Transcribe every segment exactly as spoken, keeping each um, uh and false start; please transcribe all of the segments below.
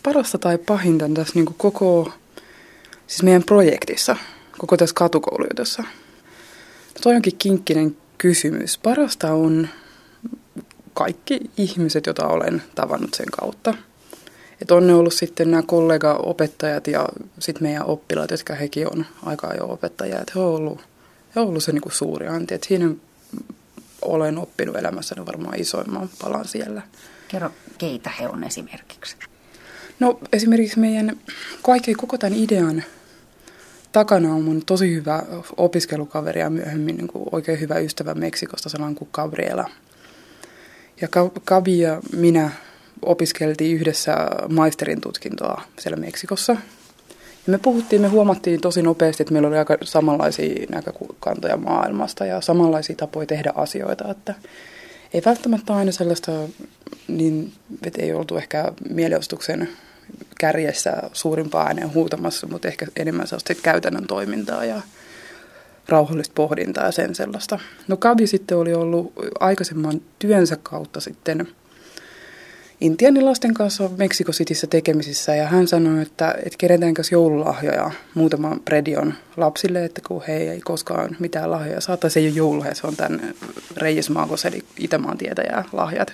parasta tai pahinta tässä niin kuin koko, siis meidän projektissa, koko tässä katukoulujutussa? No toi onkin kinkkinen kysymys. Parasta on kaikki ihmiset, joita olen tavannut sen kautta. Että on ne ollut sitten nämä kollega-opettajat ja sitten meidän oppilaat, jotka hekin on aika jo opettajia. Että he on ollut, he on ollut se niin kuin suuri anti. Että siinä olen oppinut elämässäni varmaan isoimman palan siellä. Kerro, keitä he on esimerkiksi? No esimerkiksi meidän kaikki, koko tämän idean takana on mun tosi hyvä opiskelukaveri ja myöhemmin niin kuin oikein hyvä ystävä Meksikosta, sellainen kuin Gabriela. Ja Gabi ja minä opiskeltiin yhdessä maisterin tutkintoa siellä Meksikossa. Ja me puhuttiin, me huomattiin tosi nopeasti, että meillä oli aika samanlaisia näkökantoja maailmasta ja samanlaisia tapoja tehdä asioita. Että ei välttämättä aina sellaista, niin, että ei oltu ehkä mielenosoituksen kärjessä suurimpaan ääneen huutamassa, mutta ehkä enemmän sellaista käytännön toimintaa ja rauhallista pohdintaa ja sen sellaista. No Gabi sitten oli ollut aikaisemman työnsä kautta sitten intiaanilasten kanssa Meksiko Cityssä tekemisissä ja hän sanoi, että, että kerätäänkös joululahjoja muutaman predion lapsille, että kun he ei koskaan mitään lahjoja saa, tai se ei ole joululahja, se on tämän Reyes Magos eli Itämaan tietäjä lahjat.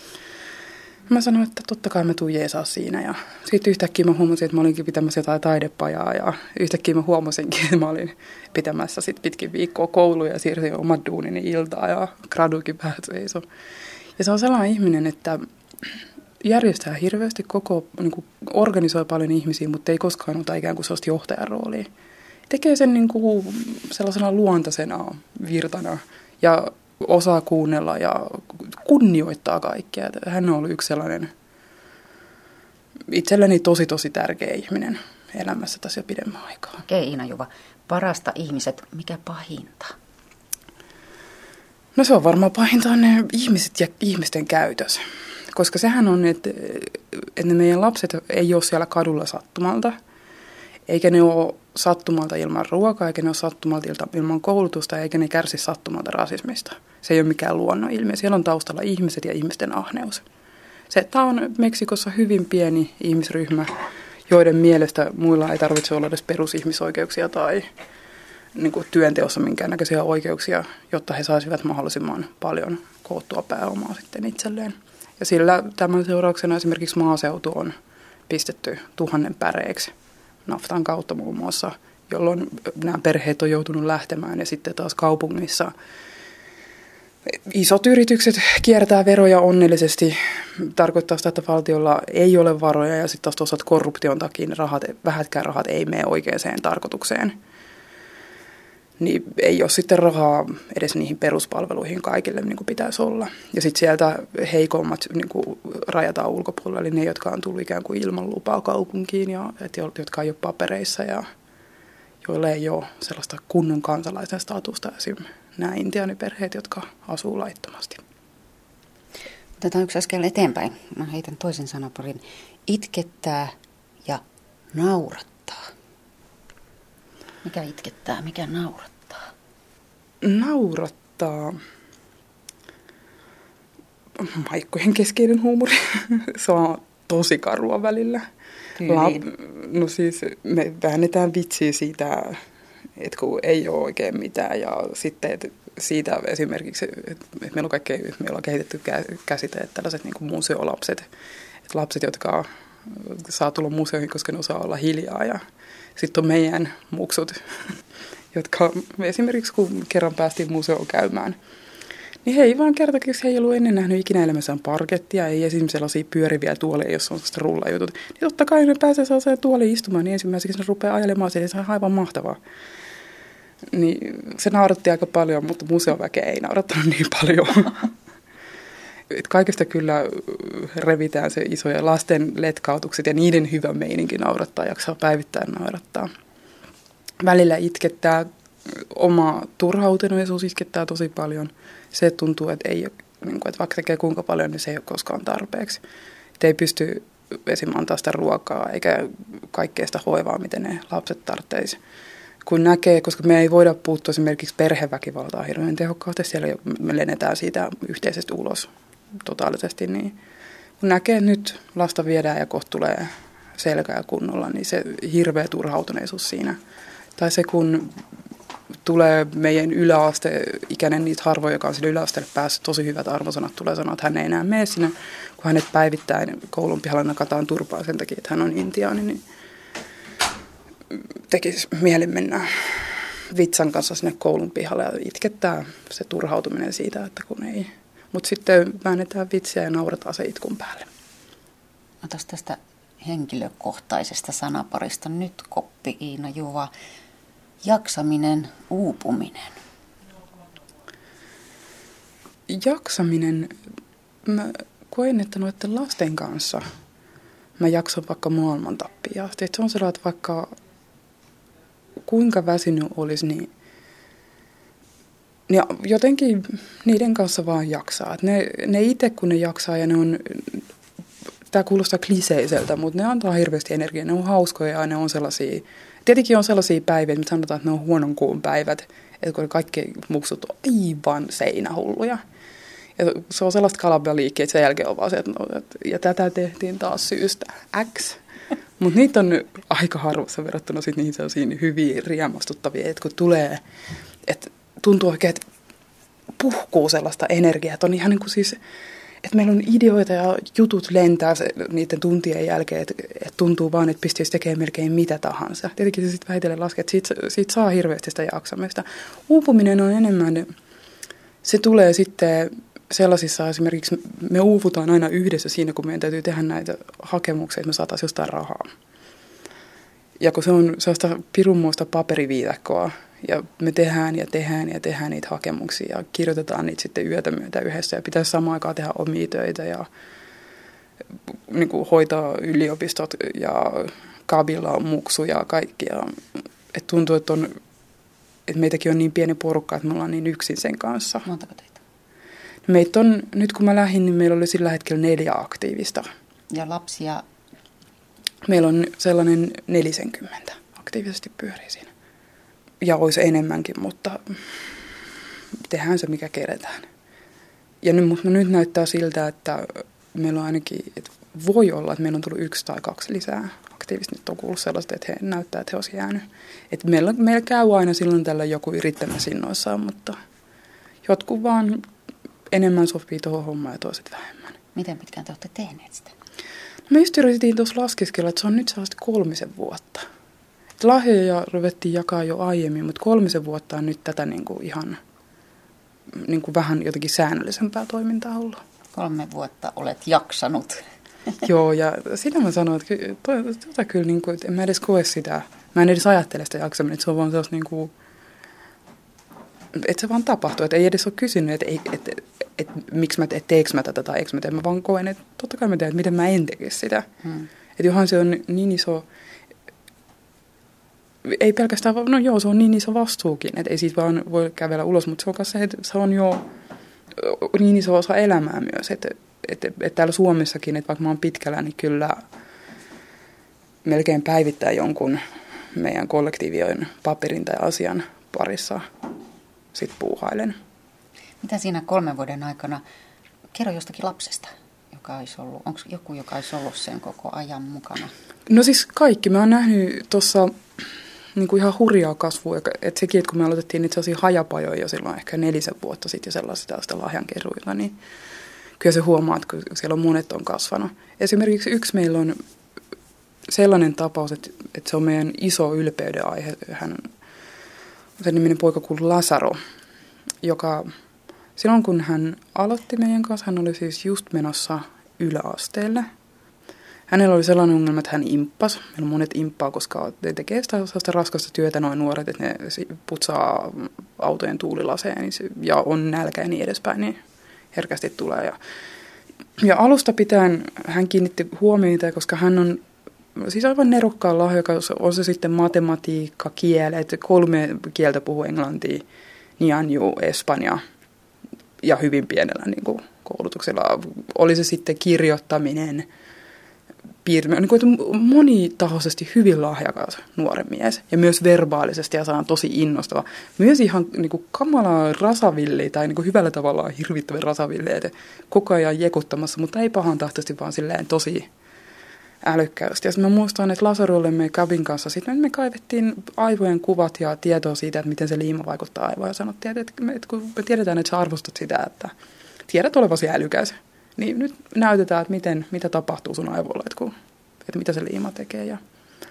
Mä sanoin, että totta kai mä tuun jeesaa siinä ja sitten yhtäkkiä mä huomasin, että mä olinkin pitämässä jotain taidepajaa ja yhtäkkiä mä huomasinkin, että mä olin pitämässä sit pitkin viikkoa kouluja ja siirsin omat duunini iltaa ja graduikin vähän seisoi. Ja se on sellainen ihminen, että järjestää hirveästi koko, niin kuin organisoi paljon ihmisiä, mutta ei koskaan ota ikään kuin sellaista johtajan roolia. Tekee sen niin kuin sellaisena luontaisena virtana ja osaa kuunnella ja kunnioittaa kaikkea. Hän on ollut yksi sellainen itselleni tosi tosi tärkeä ihminen elämässä tässä jo pidemmän aikaa. Okei, Iina-Juva, parasta ihmiset, mikä pahinta? No se on varmaan pahinta ne ihmiset ja ihmisten käytös. Koska sehän on, että, että ne meidän lapset ei ole siellä kadulla sattumalta, eikä ne ole sattumalta ilman ruokaa, eikä ne ole sattumalta ilman koulutusta, eikä ne kärsi sattumalta rasismista. Se ei ole mikään luonnonilmiö. Siellä on taustalla ihmiset ja ihmisten ahneus. Se, tämä on Meksikossa hyvin pieni ihmisryhmä, joiden mielestä muilla ei tarvitse olla edes perusihmisoikeuksia tai niin kuin työnteossa minkäännäköisiä oikeuksia, jotta he saisivat mahdollisimman paljon koottua pääomaa sitten itselleen. Ja sillä tämän seurauksena esimerkiksi maaseutu on pistetty tuhannen päreiksi naftan kautta muun muassa, jolloin nämä perheet on joutunut lähtemään ja sitten taas kaupungissa isot yritykset kiertää veroja onnellisesti. Tarkoittaa sitä, että valtiolla ei ole varoja ja sitten taas tuossa korruption takia rahat, vähätkään rahat ei mene oikeaan tarkoitukseen. Niin ei ole sitten rahaa edes niihin peruspalveluihin kaikille, niin kuin pitäisi olla. Ja sitten sieltä heikommat niin kuin rajataan ulkopuolella, eli ne, jotka on tullut ikään kuin ilman lupaa kaupunkiin, ja et, jotka ei ole papereissa ja joilla ei ole sellaista kunnon kansalaisen statusta, esimerkiksi nämä intiaaniperheet, jotka asuu laittomasti. Otetaan yksi askel eteenpäin. Mä heitän toisen sanaparin. Itkettää ja naurattaa. Mikä itkettää, mikä naurattaa? Naurattaa. Maikkojen keskeinen huumori. Se on tosi karua välillä. La, no siis me väännetään vitsiä siitä, että kun ei ole oikein mitään. Ja sitten että siitä esimerkiksi, että meillä on, kaikkea, meillä on kehitetty käsite, että tällaiset niin kuin museolapset. Että lapset, jotka saa tulla museoihin, koska ne osaa olla hiljaa ja sitten on meidän muksut, jotka esimerkiksi kun kerran päästiin museoon käymään, niin he ei vaan kertakin, he ei ollut ennen nähnyt ikinä elämässään parkettia, ei esimerkiksi sellaisia pyöriviä tuoleja, jossa on sellaista rullajutut. Niin totta kai ne pääsee sellaiseen tuoliin istumaan, niin ensimmäiseksi ne rupeaa ajelemaan siihen, se on aivan mahtavaa. Niin se nauratti aika paljon, mutta museoväkeä ei naurattanut niin paljon. Et kaikesta kyllä revitään se isoja lasten letkautukset ja niiden hyvä meininki naurattaa, jaksaa päivittäin naurattaa. Välillä itkettää, oma turhautuneisuus itkettää tosi paljon. Se tuntuu, että, ei ole, että vaikka tekee kuinka paljon, niin se ei ole koskaan tarpeeksi. Et ei pysty esimerkiksi antaa sitä ruokaa eikä kaikkea sitä hoivaa, miten ne lapset tarvitsisi. Kun näkee, koska me ei voida puuttua esimerkiksi perheväkivaltaa hirveän tehokkaasti, siellä me lennetään siitä yhteisesti ulos totaalisesti, niin kun näkee, että nyt lasta viedään ja kohta tulee selkää kunnolla, niin se hirveä turhautuneisuus siinä. Tai se, kun tulee meidän yläasteikäinen, niitä harvoja, joka on sille yläasteelle päässyt, tosi hyvät arvosanat, tulee sanoa, että hän ei enää mene sinne, kun hänet päivittäin koulun pihalla nakataan turpaa sen takia, että hän on intiaani, niin tekisi mieli mennä vitsan kanssa sinne koulun pihalle ja itkettää se turhautuminen siitä, että kun ei. Mutta sitten väännetään vitsiä ja naurataan se itkun päälle. Otas tästä henkilökohtaisesta sanaparista nyt koppi, Iina Juva. Jaksaminen, uupuminen. Jaksaminen, mä koen, että noiden lasten kanssa mä jaksan vaikka maailman tappia asti. Se on sellainen, että vaikka kuinka väsynyt olisi, niin, niin jotenkin niiden kanssa vaan jaksaa. Et ne, ne itse kun ne jaksaa ja ne on, tämä kuulostaa kliseiseltä, mutta ne antaa hirveästi energiaa. Ne on hauskoja ja ne on sellaisia, tietenkin on sellaisia päiviä, että me sanotaan, että ne on huonon kuun päivät, että kun kaikki muksut on aivan seinähulluja. Ja se on sellaista kalabaliikkiä, että sen jälkeen on vaan se, että no, ja tätä tehtiin taas syystä X. Mutta niitä on aika harvassa verrattuna sit niihin sellaisiin hyviin riemastuttavia, että kun tulee, että tuntuu oikein, että puhkuu sellaista energiaa, että on ihan niin kuin siis, että meillä on ideoita ja jutut lentää se, niiden tuntien jälkeen, että, että tuntuu vaan, että pystyisi tekemään melkein mitä tahansa. Tietenkin se sitten vähitellen laskee, että siitä, siitä saa hirveästi sitä jaksamista. Uupuminen on enemmän, se tulee sitten sellaisissa esimerkiksi, me uuvutaan aina yhdessä siinä, kun meidän täytyy tehdä näitä hakemuksia, että me saataisiin jostain rahaa. Ja kun se on sellaista pirunmoista paperiviidakkoa, ja me tehdään ja tehdään ja tehdään niitä hakemuksia ja kirjoitetaan niitä sitten yötä myötä yhdessä ja pitäisi samaan aikaan tehdä omia töitä ja niin kuin hoitaa yliopistot ja kabilla on muksu ja kaikki. Ja, et tuntuu, että, on, että meitäkin on niin pieni porukka, että me ollaan niin yksin sen kanssa. Montako teitä? Meitä on, nyt kun mä lähdin, niin meillä oli sillä hetkellä neljä aktiivista. Ja lapsia? Meillä on sellainen nelisenkymmentä aktiivisesti pyörii siinä. Ja olisi enemmänkin, mutta tehdään se, mikä keretään. Ja nyt, mutta nyt näyttää siltä, että meillä on ainakin, että voi olla, että meillä on tullut yksi tai kaksi lisää aktiivista. Nyt on kuullut sellaista, että he näyttää, että he olisivat jäänyt. Että meillä, meillä käy aina silloin tällä joku yrittämässä innoissaan, mutta jotkut vaan enemmän sopii tuohon hommaan ja toiset vähemmän. Miten pitkään te olette tehneet sitä? No me just yritettiin tuossa laskeskella, että se on nyt sellaista kolmisen vuotta. Lahjoja ruvettiin jakaa jo aiemmin, mutta kolmisen vuotta on nyt tätä niin kuin ihan niin kuin vähän jotenkin säännöllisempää toimintaa ollut. Kolme vuotta olet jaksanut. Joo, ja sitä mä sanoin, että tota kyllä, niin kuin, että en mä edes koe sitä, mä en edes ajattele sitä jaksamista, että se on vaan sellaista niin kuin, että se vaan tapahtuu, että ei edes ole kysynyt, että, että, että, että, että miksi mä, että teekö mä tätä tai eikö mä tee, mä vaan koen, että totta kai mä teen, että miten mä en tekisi sitä. Hmm. Että johan se on niin iso, ei pelkästään, no joo, se on niin iso vastuukin, että ei siitä vaan voi kävellä ulos, mutta se on, se, että se on jo niin iso osa elämää myös, että, että, että täällä Suomessakin, että vaikka mä oon pitkällä, niin kyllä melkein päivittää jonkun meidän kollektiivien paperin tai asian parissa sit puuhailen. Mitä siinä kolmen vuoden aikana, kerro jostakin lapsesta, joka olisi ollut, onko joku, joka olisi ollut sen koko ajan mukana? No siis kaikki. Mä oon nähnyt tuossa niin kuin ihan hurjaa kasvua. Että sekin, että kun me aloitettiin niitä sellaisia hajapajoja jo silloin ehkä nelisen vuotta sitten ja sellaista tällaista lahjankeruilla, niin kyllä se huomaa, että siellä on monet on kasvanut. Esimerkiksi yksi meillä on sellainen tapaus, että, että se on meidän iso ylpeyden aihe. Hän, sen niminen poika kuului Lasaro, joka silloin kun hän aloitti meidän kanssa, hän oli siis just menossa yläasteelle. Hänellä oli sellainen ongelma, että hän imppasi. Meillä on monet imppaa, koska ne tekee sitä, sitä raskasta työtä noin nuoret, että ne putsaa autojen tuulilaseen ja on nälkä ja niin edespäin, niin herkästi tulee. Ja, ja alusta pitäen hän kiinnitti huomiota, koska hän on siis aivan nerokkaan lahjakas, on se sitten matematiikka, kielet, kolme kieltä puhuu englantia, nianju, espanja ja hyvin pienellä niin kuin koulutuksella. Oli se sitten kirjoittaminen, piirtäminen, niin kuin, monitahoisesti hyvin lahjakas nuori mies ja myös verbaalisesti ja saan tosi innostava. Myös ihan niin kuin kamalaa rasavilli tai niin kuin hyvällä tavalla hirvittävän rasavilli, että koko ajan jekuttamassa, mutta ei pahan tahtoisesti, vaan silleen tosi älykkäästi. Ja sitten mä muistan, että lasarulle me Gabin kanssa sitten me kaivettiin aivojen kuvat ja tietoa siitä, että miten se liima vaikuttaa aivoon. Ja sanottiin, että, että kun me tiedetään, että sä arvostat sitä, että tiedät olevasi älykäs, niin nyt näytetään, että miten, mitä tapahtuu sun aivoilla, että, kun, että mitä se liima tekee. Ja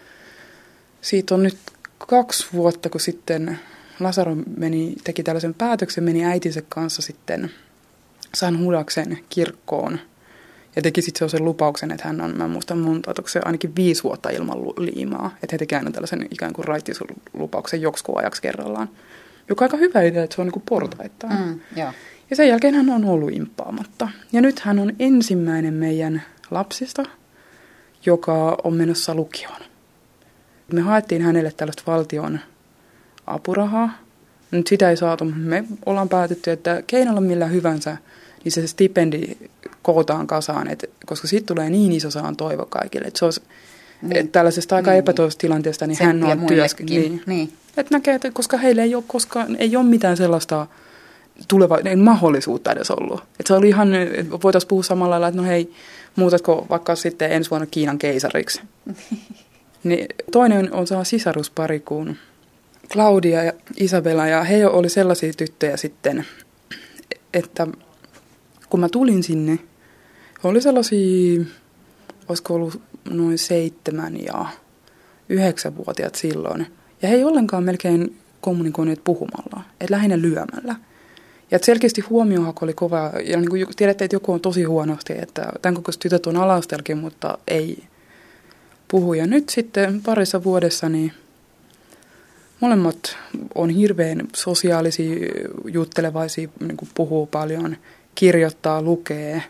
siitä on nyt kaksi vuotta, kun sitten Lasaro meni, teki tällaisen päätöksen, meni äitinsä kanssa sitten San Hudaksen kirkkoon ja teki sitten sellaisen lupauksen, että hän on, mä muistan mun taitokseen, ainakin viisi vuotta ilman liimaa. Että he tekevät aina tällaisen ikään kuin raittislupauksen joksikun ajaksi kerrallaan. Joka on aika hyvä idea, että se on niin kuin portaittain. Mm, yeah. Ja sen jälkeen hän on ollut impaamatta. Ja nyt hän on ensimmäinen meidän lapsista, joka on menossa lukioon. Me haettiin hänelle tällaista valtion apurahaa. Nyt sitä ei saatu. Me ollaan päätetty, että keinolla millä hyvänsä, niin se stipendi kootaan kasaan, et, koska siitä tulee niin iso saan toivo kaikille. Et se olisi, niin. et tällaisesta aika niin, epätoivoisesta tilanteesta, niin hän on työskennellyt. Niin. Niin. Et näkee, että koska heillä ei ole, koskaan, ei ole mitään sellaista tuleva, ei mahdollisuutta edes ollut. Et se oli ihan, voitaisiin puhua samalla lailla, että no hei, muutatko vaikka sitten ensi vuonna Kiinan keisariksi. Niin, toinen on saa sisaruspari kuin Claudia ja Isabella, ja he oli sellaisia tyttöjä sitten, että kun mä tulin sinne, oli sellaisia, olisiko ollut noin seitsemän ja yhdeksänvuotiaat silloin. Ja he ei ollenkaan melkein kommunikoineet puhumalla, että lähinnä lyömällä. Ja selkeästi huomiohako oli kova, ja niin kuin tiedätte, että joku on tosi huonosti, että tämän kokoiset tytöt on alastelkin, mutta ei puhu. Ja nyt sitten parissa vuodessa niin molemmat on hirveän sosiaalisia, juttelevaisia, niin kuin puhuu paljon, kirjoittaa, lukee.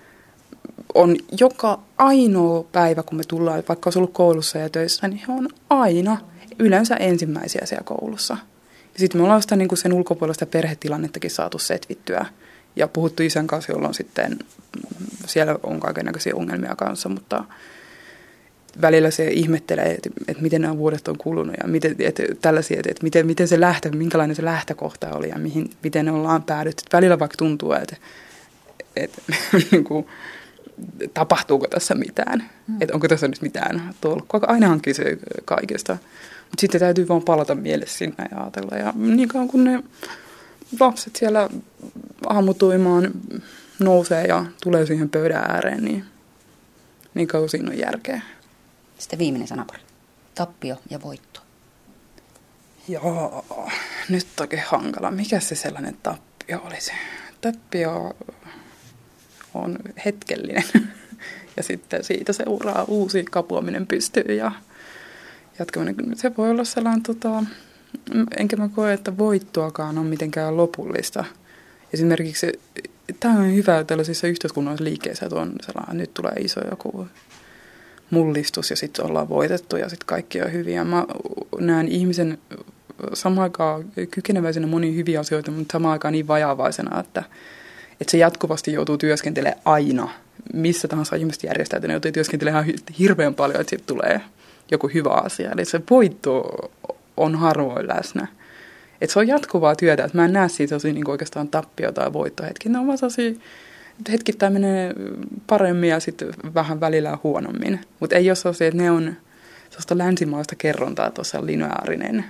On joka ainoa päivä, kun me tullaan, vaikka olisi ollut koulussa ja töissä, niin he on aina yleensä ensimmäisiä siellä koulussa. Ja sitten me ollaan sitä, niin kuin sen ulkopuolesta perhetilannettakin saatu setvittyä ja puhuttu isän kanssa, jolloin sitten siellä on kaikennäköisiä ongelmia kanssa, mutta välillä se ihmettelee, että, että miten nämä vuodet on kulunut ja miten, että, tällaisia, että, että miten, miten se lähtö, minkälainen se lähtökohta oli ja mihin, miten ne ollaan päädytty. Että välillä vaikka tuntuu, että, että niin kuin, tapahtuuko tässä mitään, mm. että onko tässä nyt mitään tolkkua. Ainahan kyse kaikesta, mutta sitten täytyy vaan palata mielessä sinne ja ajatella. Ja niin kauan kun ne lapset siellä aamutuimaan nousee ja tulee siihen pöydän ääreen, niin niin kauan siinä on järkeä. Sitten viimeinen sanapari. Tappio ja voitto. Joo, nyt oikein hankala. Mikä se sellainen tappio olisi? Tappio on hetkellinen. Ja sitten siitä seuraa uusi kapuaminen pystyyn ja jatkaminen. Se voi olla sellainen, tota, enkä mä koe, että voittoakaan on mitenkään lopullista. Esimerkiksi tämä on hyvä tällaisissa yhteiskunnallisissa liikkeissä, että on sellainen, nyt tulee iso joku mullistus ja sitten ollaan voitettu ja sitten kaikki on hyviä. Mä näen ihmisen samaan aikaan kykeneväisenä moniin hyviä asioita, mutta samaan aikaan niin vajaavaisena, että, että se jatkuvasti joutuu työskentelemään aina. Missä tahansa ihmiset järjestää, että ne joutuu työskentelemään hirveän paljon, että sitten tulee joku hyvä asia. Eli se voitto on harvoin läsnä. Että se on jatkuvaa työtä, että mä en näe siitä tosi niin oikeastaan tappio- tai voittohetki. Ne on vaan sellaisia, hetkittäin menee paremmin ja sitten vähän välillä huonommin. Mutta ei ole sellaisia, että ne on sellaista länsimaista kerrontaa tuossa lineaarinen.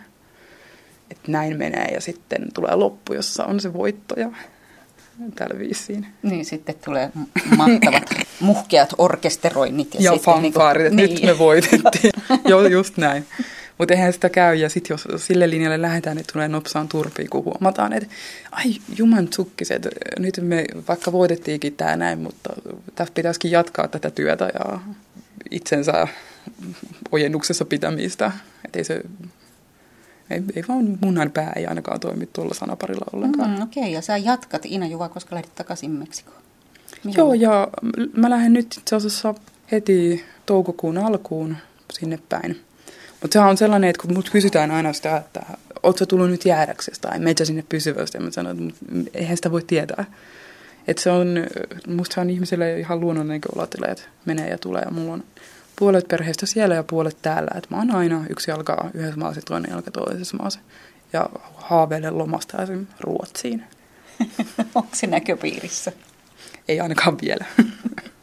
Että näin menee ja sitten tulee loppu, jossa on se voitto ja tällä viisiin. Niin, sitten tulee mahtavat, muhkeat orkesteroinnit. Ja, ja fanfaarit, että niin. Nyt me voitettiin. Joo, just näin. Mutta eihän sitä käy, ja sitten jos sille linjalle lähdetään, niin tulee nopsaan turpiin, kun huomataan, että ai juman tsukkiset, nyt me vaikka voitettiinkin tämä näin, mutta tässä pitäisikin jatkaa tätä työtä ja itsensä ojennuksessa pitämistä. Että ei se, ei, ei vaan munnan pää ei ainakaan toimi tuolla sanaparilla ollenkaan. Mm, Okei, okay. Ja sä jatkat Ina Juva, koska lähdit takaisin Meksikoon. Mikä Joo, on? Ja mä lähden nyt itse asiassa heti toukokuun alkuun sinne päin. Mutta sehän on sellainen, että kun mut kysytään aina sitä, että ootko tullut nyt jäädäksesi tai meitä sinne pysyvästi, ja mä sanon, että eihän sitä voi tietää. Että se on, musta se on ihmiselle ihan luonnollinen olottila, että menee ja tulee. Ja mulla on puolet perheestä siellä ja puolet täällä. Että mä oon aina yksi jalka yhdessä maassa ja toinen jalka toisessa maassa. Ja haaveilen lomasta esimerkiksi Ruotsiin. Onko se näköpiirissä? Ei ainakaan vielä.